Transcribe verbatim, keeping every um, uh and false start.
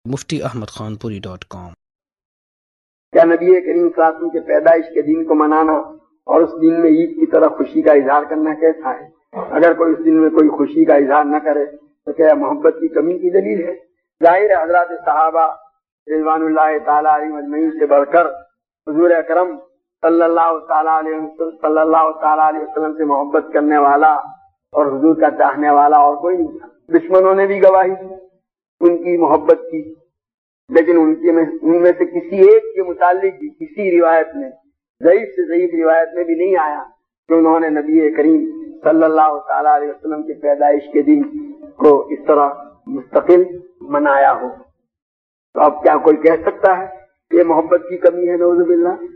मुफ्ती Ahmed Khanpuri dot com. क्या नबी करीम सल्लल्लाहु अलैहि वसल्लम के पैदाइश के दिन को मनाना और उस दिन में ईद की तरह खुशी का इजहार करना कैसा है? अगर कोई उस दिन में कोई खुशी का इजहार न करे तो क्या मोहब्बत की कमी की दलील है? जाहिर है हजरत सहाबा रिज़वानुल्लाह ताला अलैहिम अजमईन से बढ़कर हुजूर अकरम सल्लल्लाहु ताला अलैहि वसल्लम से मोहब्बत करने वाला और हुजूर का चाहने वाला और कोई नहीं था। दुश्मनों ने भी गवाही दी उनकी मोहब्बत की, लेकिन उनके में उनमें से किसी एक के मुतालिक भी किसी रिवायत में, ज़ईफ से ज़ईफ रिवायत में भी नहीं आया कि उन्होंने नबी करीम सल्लल्लाहु ताला अलैहि वसल्लम के पैदाइश के दिन को इस तरह मुस्तकिल मनाया हो। तो अब क्या कोई कह सकता है ये मोहब्बत की कमी है? नऊज़ुबिल्लाह।